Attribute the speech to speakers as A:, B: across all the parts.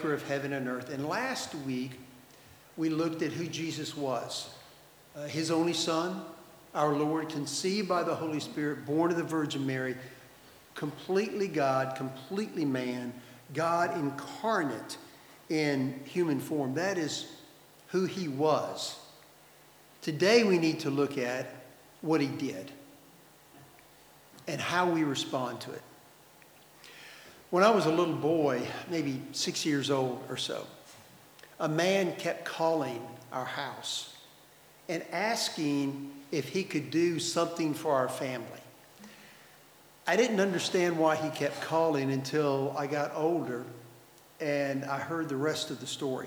A: maker of heaven and earth. And last week, we looked at who Jesus was. His only Son, our Lord, conceived by the Holy Spirit, born of the Virgin Mary, completely God, completely man, God incarnate in human form. That is who he was. Today we need to look at what he did and how we respond to it. When I was a little boy, maybe 6 years old or so, a man kept calling our house and asking if he could do something for our family. I didn't understand why he kept calling until I got older and I heard the rest of the story.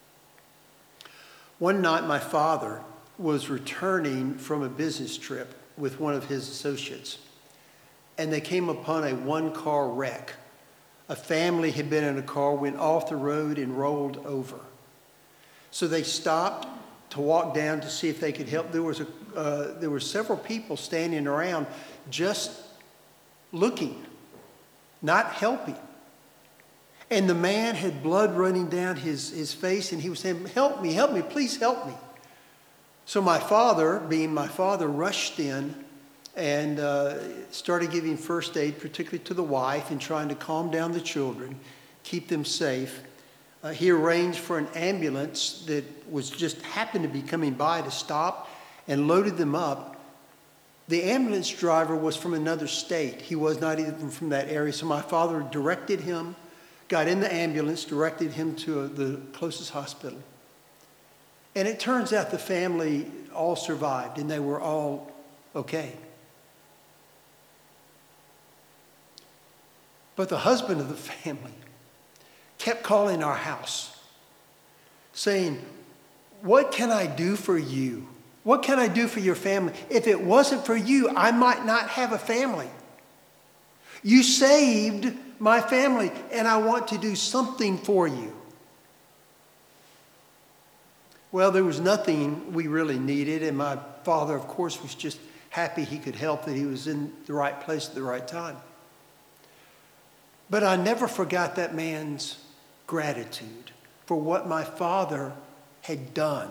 A: One night, my father was returning from a business trip with one of his associates, and they came upon a one-car wreck. A family had been in a car, went off the road, and rolled over. So they stopped to walk down to see if they could help. There were several people standing around just looking, not helping. And the man had blood running down his face, and he was saying, help me, please help me. So my father, being my father, rushed in and started giving first aid, particularly to the wife, and trying to calm down the children, keep them safe. He arranged for an ambulance that was just happened to be coming by to stop and loaded them up. The ambulance driver was from another state. He was not even from that area. So my father directed him, got in the ambulance, directed him to the closest hospital. And it turns out the family all survived and they were all okay. But the husband of the family kept calling our house, saying, what can I do for you? What can I do for your family? If it wasn't for you, I might not have a family. You saved my family, and I want to do something for you. Well, there was nothing we really needed, and my father, of course, was just happy he could help, that he was in the right place at the right time. But I never forgot that man's gratitude for what my father had done.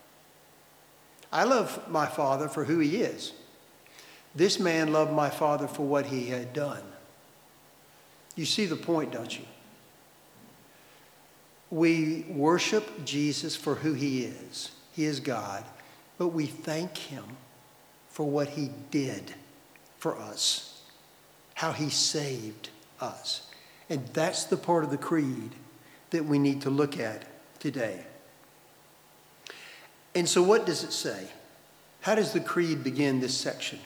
A: I love my father for who he is. This man loved my father for what he had done. You see the point, don't you? We worship Jesus for who he is. He is God. But we thank him for what he did for us, how he saved us. And that's the part of the creed that we need to look at today. And so what does it say? How does the creed begin this section?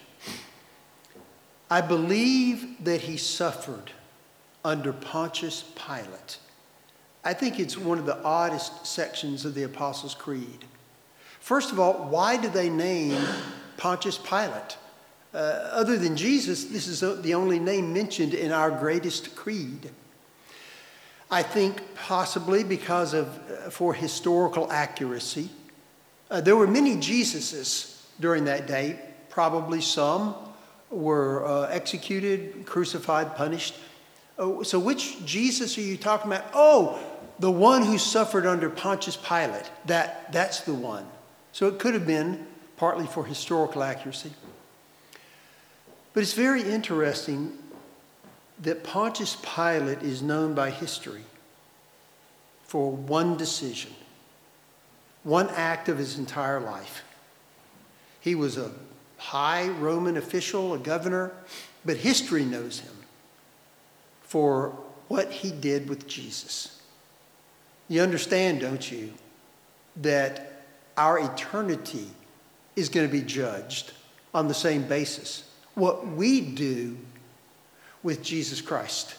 A: I believe that he suffered under Pontius Pilate. I think it's one of the oddest sections of the Apostles' Creed. First of all, why do they name Pontius Pilate? Other than Jesus, this is the only name mentioned in our greatest creed. I think possibly because for historical accuracy. There were many Jesuses during that day. Probably some were executed, crucified, punished. Oh, so which Jesus are you talking about? Oh, the one who suffered under Pontius Pilate. That's the one. So it could have been partly for historical accuracy. But it's very interesting that Pontius Pilate is known by history for one decision, one act of his entire life. He was a high Roman official, a governor, but history knows him for what he did with Jesus. You understand, don't you, that our eternity is going to be judged on the same basis. What we do with Jesus Christ.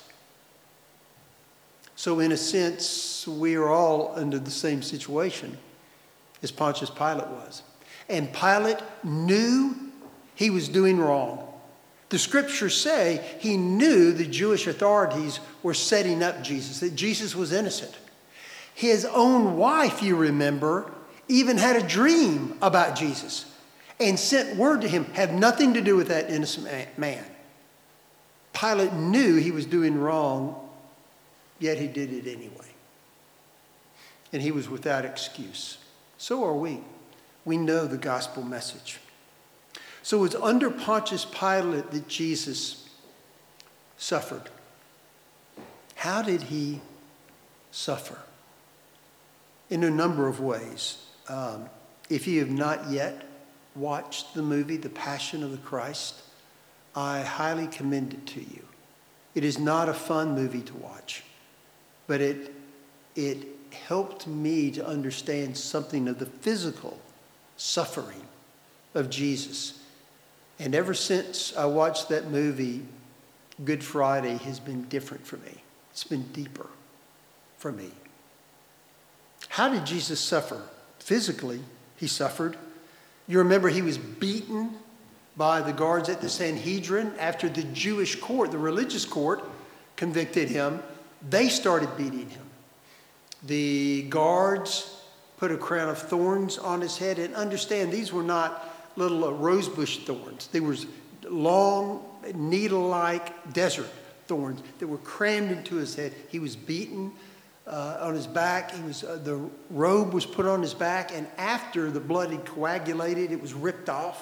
A: So in a sense, we are all under the same situation as Pontius Pilate was. And Pilate knew he was doing wrong. The scriptures say he knew the Jewish authorities were setting up Jesus, that Jesus was innocent. His own wife, you remember, even had a dream about Jesus and sent word to him, have nothing to do with that innocent man. Pilate knew he was doing wrong, yet he did it anyway. and he was without excuse. So are we. We know the gospel message. So it was under Pontius Pilate that Jesus suffered. How did he suffer? In a number of ways. If you have not yet watched the movie, The Passion of the Christ, I highly commend it to you. It is not a fun movie to watch, but it helped me to understand something of the physical suffering of Jesus. And ever since I watched that movie, Good Friday has been different for me. It's been deeper for me. How did Jesus suffer? Physically, he suffered. You remember he was beaten by the guards at the Sanhedrin after the Jewish court, the religious court, convicted him. They started beating him. The guards put a crown of thorns on his head. And understand, these were not little rosebush thorns. They were long, needle-like desert thorns that were crammed into his head. He was beaten on his back. The robe was put on his back, and after the blood had coagulated, it was ripped off.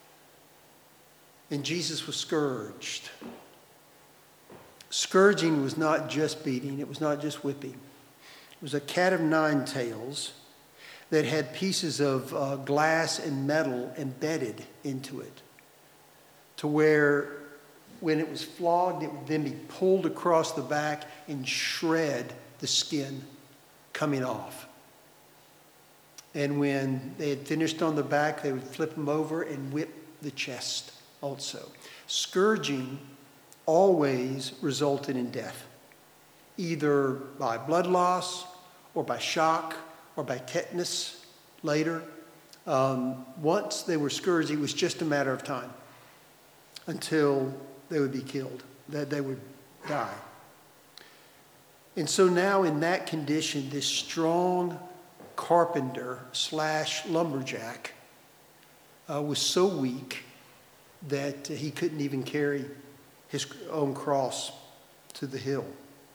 A: And Jesus was scourged. Scourging was not just beating. It was not just whipping. It was a cat of nine tails that had pieces of glass and metal embedded into it, to where when it was flogged, it would then be pulled across the back and shred the skin coming off. And when they had finished on the back, they would flip them over and whip the chest also. Scourging always resulted in death, either by blood loss or by shock or by tetanus later. Once they were scourged, it was just a matter of time until they would be killed, that they would die. And so now in that condition, this strong carpenter / lumberjack was so weak that he couldn't even carry his own cross to the hill.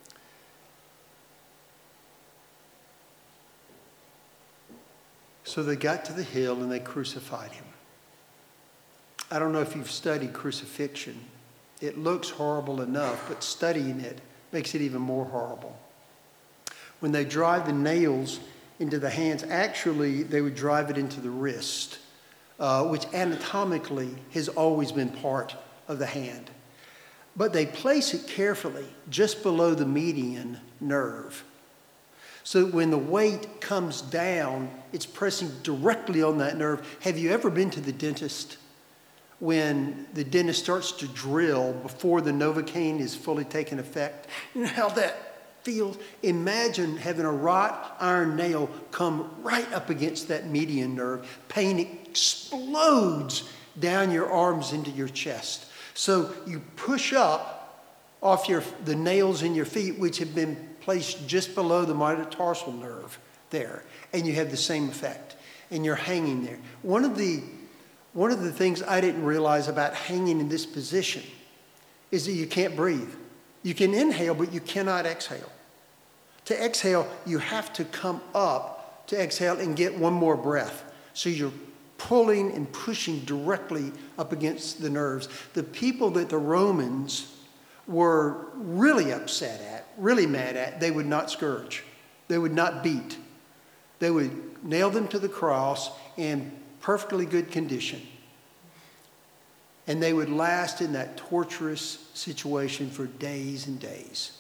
A: So they got to the hill and they crucified him. I don't know if you've studied crucifixion. It looks horrible enough, but studying it makes it even more horrible. When they drive the nails into the hands, actually they would drive it into the wrist, which anatomically has always been part of the hand. But they place it carefully just below the median nerve. So when the weight comes down, it's pressing directly on that nerve. Have you ever been to the dentist? When the dentist starts to drill before the Novocaine is fully taken effect, you know how that feels? Imagine having a wrought iron nail come right up against that median nerve. Pain explodes down your arms into your chest. So you push up off the nails in your feet, which have been placed just below the metatarsal nerve there, and you have the same effect, and you're hanging there. One of the things I didn't realize about hanging in this position is that you can't breathe. You can inhale, but you cannot exhale. To exhale, you have to come up to exhale and get one more breath. So you're pulling and pushing directly up against the nerves. The people that the Romans were really upset at, really mad at, they would not scourge. They would not beat. They would nail them to the cross in perfectly good condition. And they would last in that torturous situation for days and days.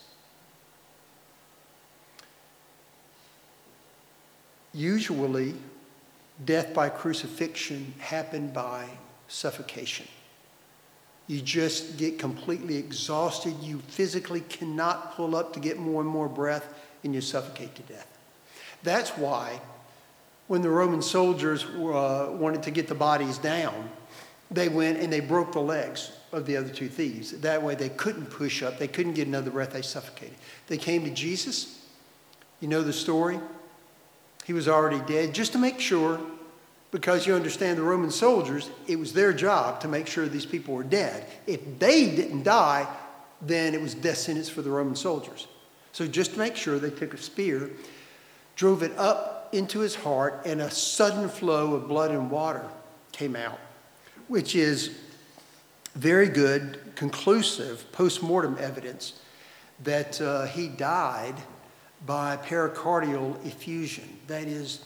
A: Usually, death by crucifixion happened by suffocation. You just get completely exhausted. You physically cannot pull up to get more and more breath, and you suffocate to death. That's why when the Roman soldiers wanted to get the bodies down, they went and they broke the legs of the other two thieves. That way they couldn't push up. They couldn't get another breath. They suffocated. They came to Jesus. You know the story. He was already dead, just to make sure, because you understand the Roman soldiers, it was their job to make sure these people were dead. If they didn't die, then it was death sentence for the Roman soldiers. So just to make sure, they took a spear, drove it up into his heart, and a sudden flow of blood and water came out, which is very good, conclusive post-mortem evidence that he died by pericardial effusion. That is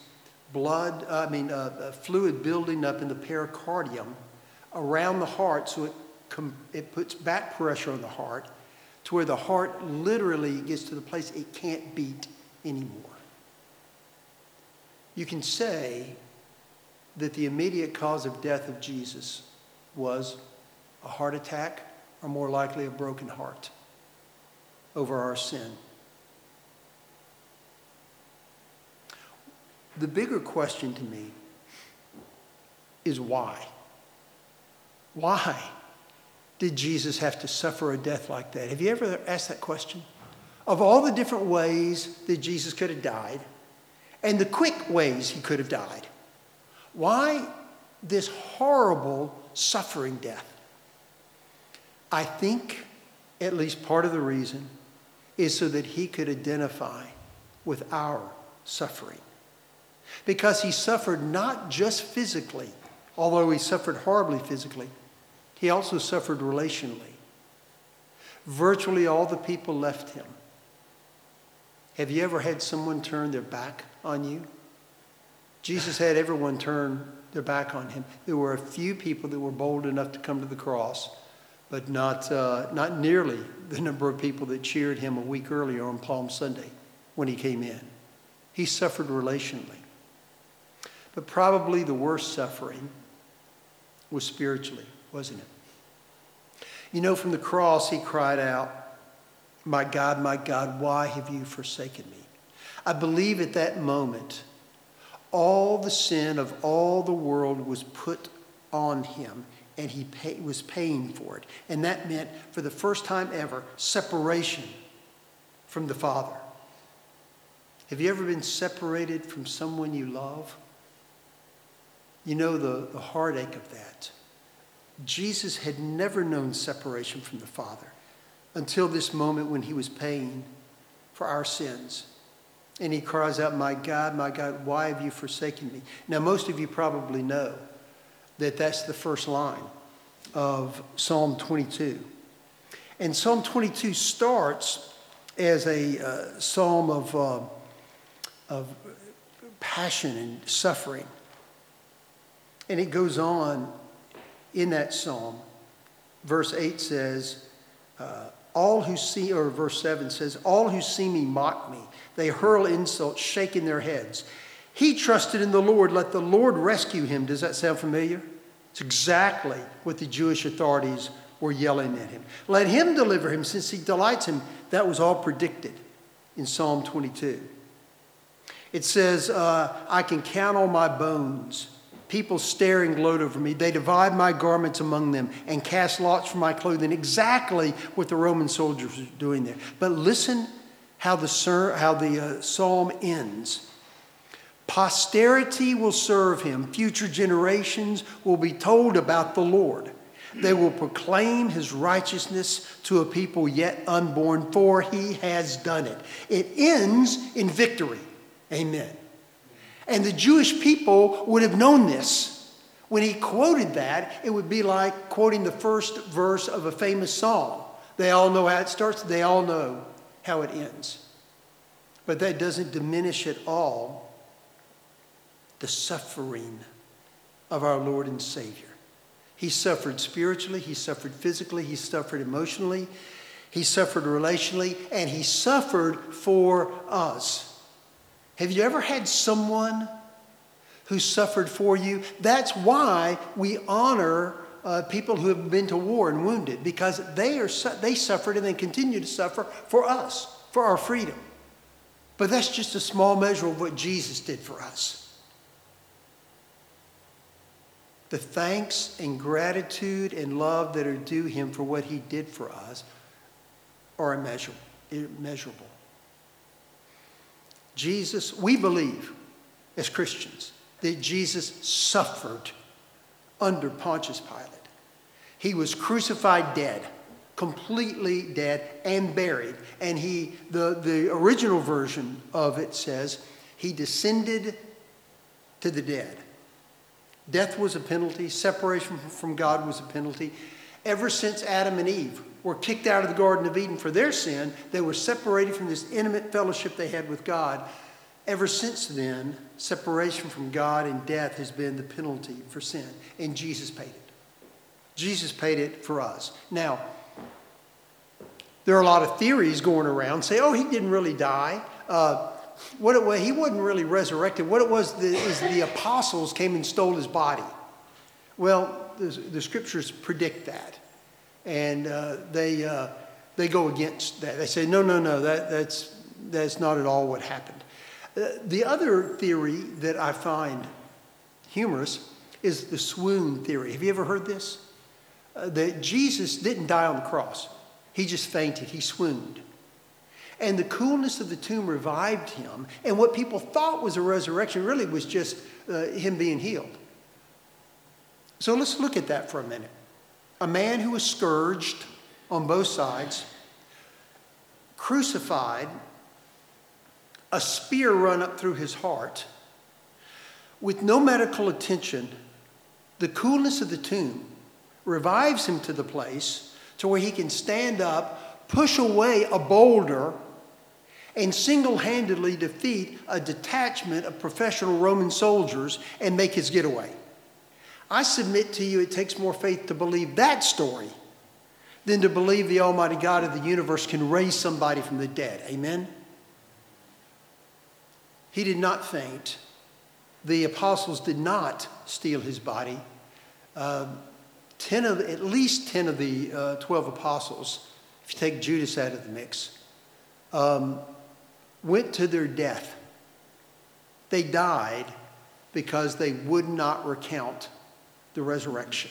A: fluid building up in the pericardium around the heart, so it puts back pressure on the heart to where the heart literally gets to the place it can't beat anymore. You can say that the immediate cause of death of Jesus was a heart attack, or more likely a broken heart over our sin. The bigger question to me is why? Why did Jesus have to suffer a death like that? Have you ever asked that question? Of all the different ways that Jesus could have died, and the quick ways he could have died, why this horrible suffering death? I think at least part of the reason is so that he could identify with our suffering. Because he suffered not just physically, although he suffered horribly physically, he also suffered relationally. Virtually all the people left him. Have you ever had someone turn their back on you? Jesus had everyone turn their back on him. There were a few people that were bold enough to come to the cross, but not nearly the number of people that cheered him a week earlier on Palm Sunday when he came in. He suffered relationally. But probably the worst suffering was spiritually, wasn't it? You know, from the cross, he cried out, my God, why have you forsaken me?" I believe at that moment, all the sin of all the world was put on him, and he was paying for it. And that meant, for the first time ever, separation from the Father. Have you ever been separated from someone you love? You know the heartache of that. Jesus had never known separation from the Father until this moment when he was paying for our sins. And he cries out, my God, why have you forsaken me?" Now, most of you probably know that that's the first line of Psalm 22. And Psalm 22 starts as a psalm of passion and suffering. And it goes on in that psalm. Verse 8 says, verse 7 says, "All who see me mock me. They hurl insults, shaking their heads. He trusted in the Lord. Let the Lord rescue him." Does that sound familiar? It's exactly what the Jewish authorities were yelling at him. Let him deliver him since he delights him. That was all predicted in Psalm 22. It says, "I can count on my bones. People staring gloat over me. They divide my garments among them and cast lots for my clothing." Exactly what the Roman soldiers were doing there. But listen how the psalm ends. "Posterity will serve him. Future generations will be told about the Lord. They will proclaim his righteousness to a people yet unborn, for he has done it." It ends in victory. Amen. And the Jewish people would have known this. When he quoted that, it would be like quoting the first verse of a famous song. They all know how it starts. They all know how it ends. But that doesn't diminish at all the suffering of our Lord and Savior. He suffered spiritually. He suffered physically. He suffered emotionally. He suffered relationally. And he suffered for us. Have you ever had someone who suffered for you? That's why we honor people who have been to war and wounded, because they suffered and they continue to suffer for us, for our freedom. But that's just a small measure of what Jesus did for us. The thanks and gratitude and love that are due him for what he did for us are immeasurable. Jesus, we believe as Christians that Jesus suffered under Pontius Pilate. He was crucified dead, completely dead and buried. And the original version of it says He descended to the dead. Death was a penalty. Separation from God was a penalty. Ever since Adam and Eve were kicked out of the Garden of Eden for their sin, they were separated from this intimate fellowship they had with God. Ever since then, separation from God and death has been the penalty for sin. And Jesus paid it. Jesus paid it for us. Now, there are a lot of theories going around say, oh, he didn't really die. He wasn't really resurrected. What it was is the apostles came and stole his body. Well, the scriptures predict that. And they go against that. They say, no, that's not at all what happened. The other theory that I find humorous is the swoon theory. Have you ever heard this? That Jesus didn't die on the cross. He just fainted. He swooned. And the coolness of the tomb revived him. And what people thought was a resurrection really was just him being healed. So let's look at that for a minute. A man who was scourged on both sides, crucified, a spear run up through his heart, with no medical attention, the coolness of the tomb revives him to the place to where he can stand up, push away a boulder, and single-handedly defeat a detachment of professional Roman soldiers and make his getaway. I submit to you it takes more faith to believe that story than to believe the Almighty God of the universe can raise somebody from the dead. Amen? He did not faint. The apostles did not steal his body. At least 10 of the 12 apostles, if you take Judas out of the mix, went to their death. They died because they would not recount the resurrection.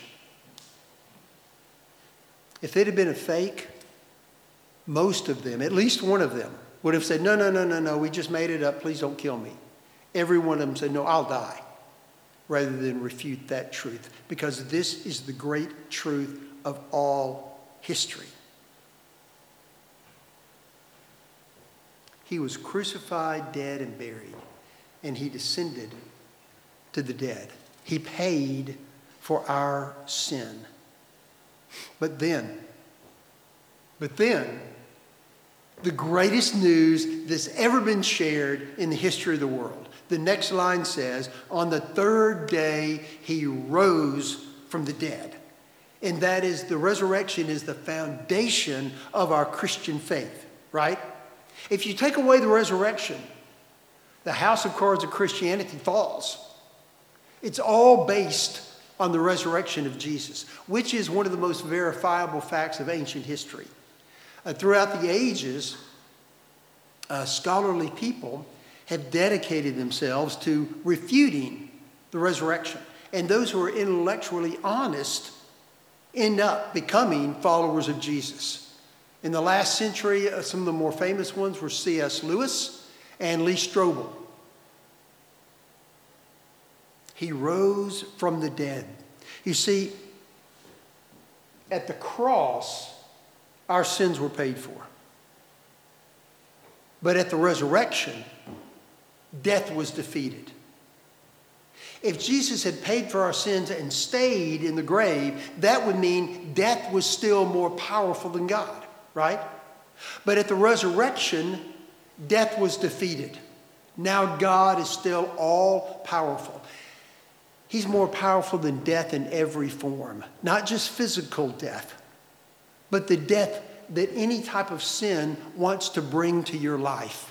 A: If it had been a fake, most of them, at least one of them, would have said, no, we just made it up. Please don't kill me. Every one of them said, no, I'll die, rather than refute that truth, because this is the great truth of all history. He was crucified, dead, and buried, and he descended to the dead. He paid for our sin. But then, the greatest news that's ever been shared in the history of the world. The next line says, on the third day, he rose from the dead. And that is, the resurrection is the foundation of our Christian faith, right? If you take away the resurrection, the house of cards of Christianity falls. It's all based on the resurrection of Jesus, which is one of the most verifiable facts of ancient history. Throughout the ages, scholarly people have dedicated themselves to refuting the resurrection. And those who are intellectually honest end up becoming followers of Jesus. In the last century, some of the more famous ones were C.S. Lewis and Lee Strobel. He rose from the dead. You see, at the cross, our sins were paid for. But at the resurrection, death was defeated. If Jesus had paid for our sins and stayed in the grave, that would mean death was still more powerful than God, right? But at the resurrection, death was defeated. Now God is still all powerful. He's more powerful than death in every form, not just physical death, but the death that any type of sin wants to bring to your life.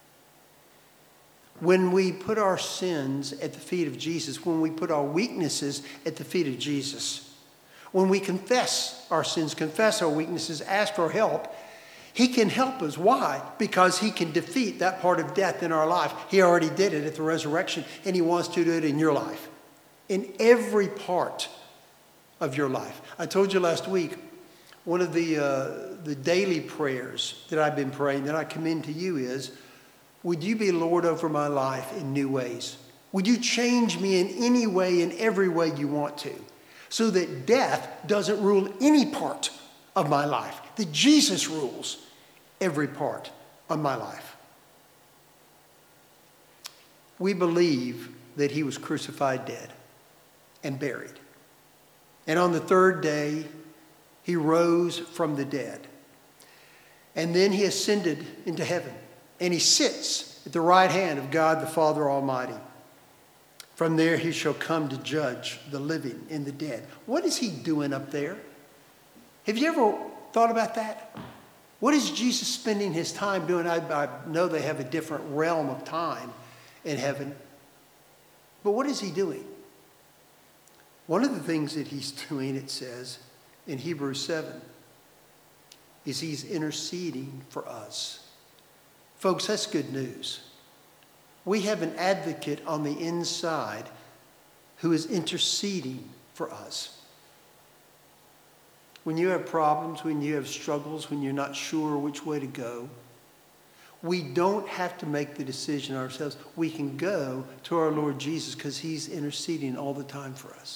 A: When we put our sins at the feet of Jesus, when we put our weaknesses at the feet of Jesus, when we confess our sins, confess our weaknesses, ask for help, he can help us. Why? Because he can defeat that part of death in our life. He already did it at the resurrection, and he wants to do it in your life, in every part of your life. I told you last week, one of the daily prayers that I've been praying that I commend to you is, would you be Lord over my life in new ways? Would you change me in any way, in every way you want to, so that death doesn't rule any part of my life, that Jesus rules every part of my life. we believe that he was crucified dead and buried. And on the third day, he rose from the dead. And then he ascended into heaven. And he sits at the right hand of God the Father Almighty. From there he shall come to judge the living and the dead. What is he doing up there? Have you ever thought about that? What is Jesus spending his time doing? I know they have a different realm of time in heaven. But what is he doing? One of the things that he's doing, it says in Hebrews 7, is he's interceding for us. Folks, that's good news. We have an advocate on the inside who is interceding for us. When you have problems, when you have struggles, when you're not sure which way to go, we don't have to make the decision ourselves. We can go to our Lord Jesus because he's interceding all the time for us.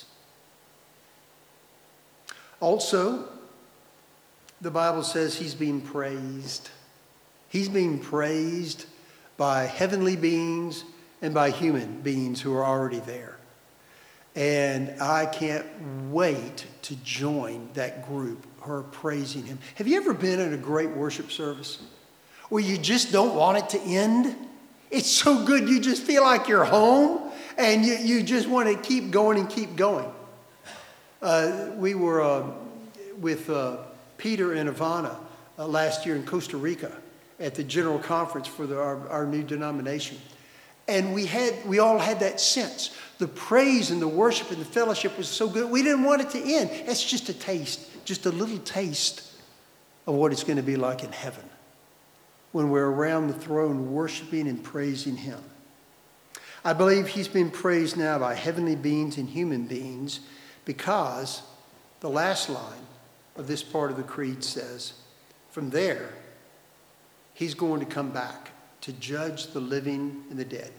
A: Also, the Bible says he's being praised. He's being praised by heavenly beings and by human beings who are already there. And I can't wait to join that group who are praising him. Have you ever been in a great worship service where you just don't want it to end? It's so good you just feel like you're home and you just want to keep going and keep going. We were with Peter and Ivana last year in Costa Rica at the general conference for our new denomination. And we all had that sense. The praise and the worship and the fellowship was so good. We didn't want it to end. That's just a taste, just a little taste of what it's going to be like in heaven when we're around the throne worshiping and praising him. I believe he's been praised now by heavenly beings and human beings because the last line of this part of the creed says, from there, he's going to come back to judge the living and the dead.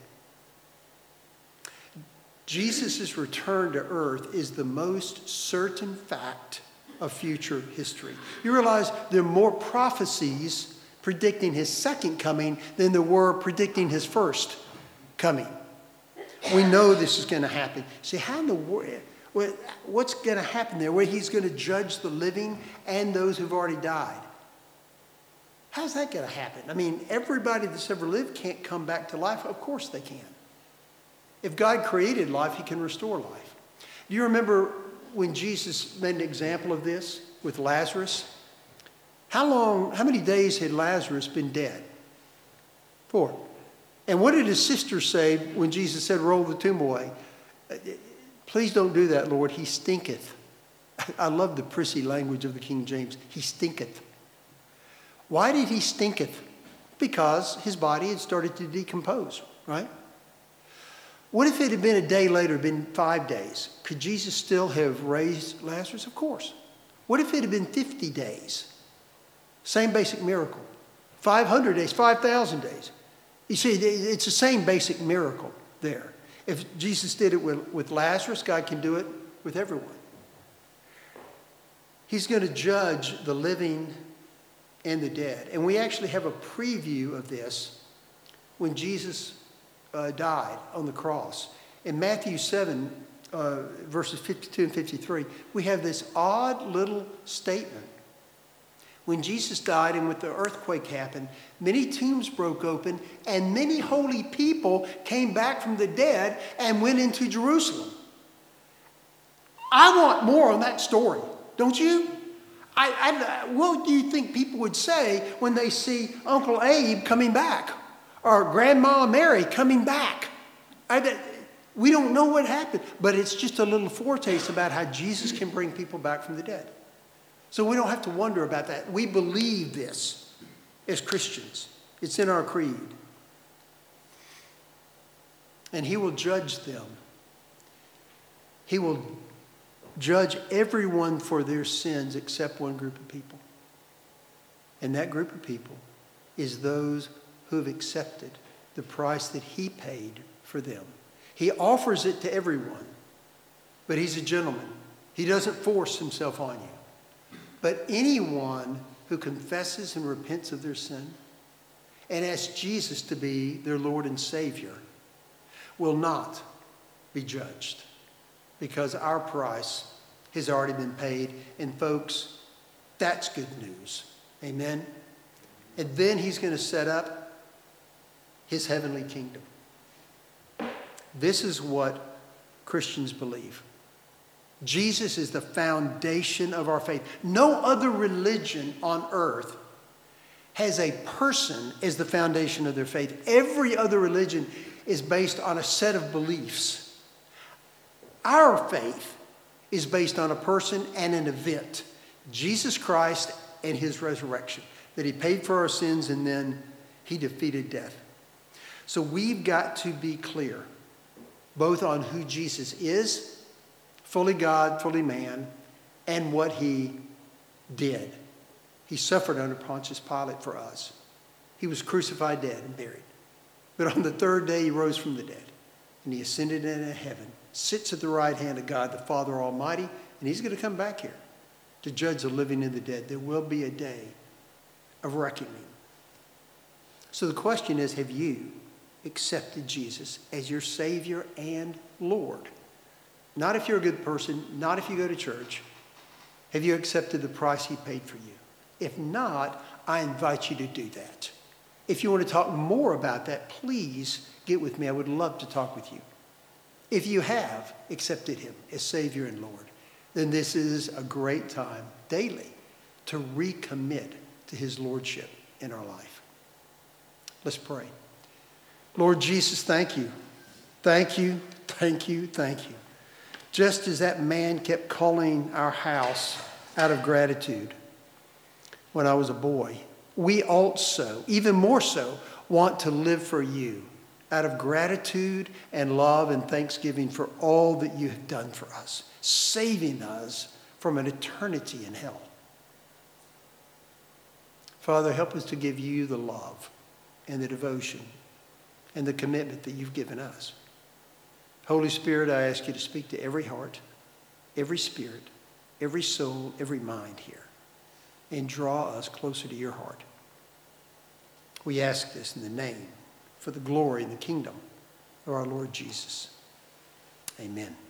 A: Jesus' return to earth is the most certain fact of future history. You realize there are more prophecies predicting his second coming than there were predicting his first coming. We know this is going to happen. See, how in the world, what's going to happen there where he's going to judge the living and those who've already died? How's that going to happen? I mean, everybody that's ever lived can't come back to life. Of course they can. If God created life, he can restore life. Do you remember when Jesus made an example of this with Lazarus? How many days had Lazarus been dead? 4. And what did his sister say when Jesus said, roll the tomb away? Please don't do that, Lord. He stinketh. I love the prissy language of the King James. He stinketh. Why did he stinketh? Because his body had started to decompose, right? What if it had been a day later, been 5 days? Could Jesus still have raised Lazarus? Of course. What if it had been 50 days? Same basic miracle. 500 days, 5,000 days. You see, it's the same basic miracle there. If Jesus did it with Lazarus, God can do it with everyone. He's going to judge the living and the dead. And we actually have a preview of this when Jesus died on the cross. In Matthew 7, verses 52 and 53, we have this odd little statement. When Jesus died and with the earthquake happened, many tombs broke open and many holy people came back from the dead and went into Jerusalem. I want more on that story, don't you? What do you think people would say when they see Uncle Abe coming back or Grandma Mary coming back? We don't know what happened, but it's just a little foretaste about how Jesus can bring people back from the dead. So we don't have to wonder about that. We believe this as Christians. It's in our creed. And he will judge them. He will judge everyone for their sins except one group of people. And that group of people is those who have accepted the price that he paid for them. He offers it to everyone, but he's a gentleman. He doesn't force himself on you. But anyone who confesses and repents of their sin and asks Jesus to be their Lord and Savior, will not be judged because our price has already been paid. And folks, that's good news. Amen? And then he's going to set up his heavenly kingdom. This is what Christians believe. Jesus is the foundation of our faith. No other religion on earth has a person as the foundation of their faith. Every other religion is based on a set of beliefs. Our faith is based on a person and an event. Jesus Christ and his resurrection. That he paid for our sins and then he defeated death. So we've got to be clear both on who Jesus is, fully God, fully man, and what he did. He suffered under Pontius Pilate for us. He was crucified, dead, and buried. But on the third day, he rose from the dead. And he ascended into heaven, sits at the right hand of God, the Father Almighty, and he's going to come back here to judge the living and the dead. There will be a day of reckoning. So the question is, have you accepted Jesus as your Savior and Lord? Not if you're a good person, not if you go to church. Have you accepted the price he paid for you? If not, I invite you to do that. If you want to talk more about that, please get with me. I would love to talk with you. If you have accepted him as Savior and Lord, then this is a great time daily to recommit to his Lordship in our life. Let's pray. Lord Jesus, thank you. Thank you, thank you, thank you. Just as that man kept calling our house out of gratitude when I was a boy, we also, even more so, want to live for you out of gratitude and love and thanksgiving for all that you have done for us, saving us from an eternity in hell. Father, help us to give you the love and the devotion and the commitment that you've given us. Holy Spirit, I ask you to speak to every heart, every spirit, every soul, every mind here, and draw us closer to your heart. We ask this in the name, for the glory and the kingdom of our Lord Jesus. Amen.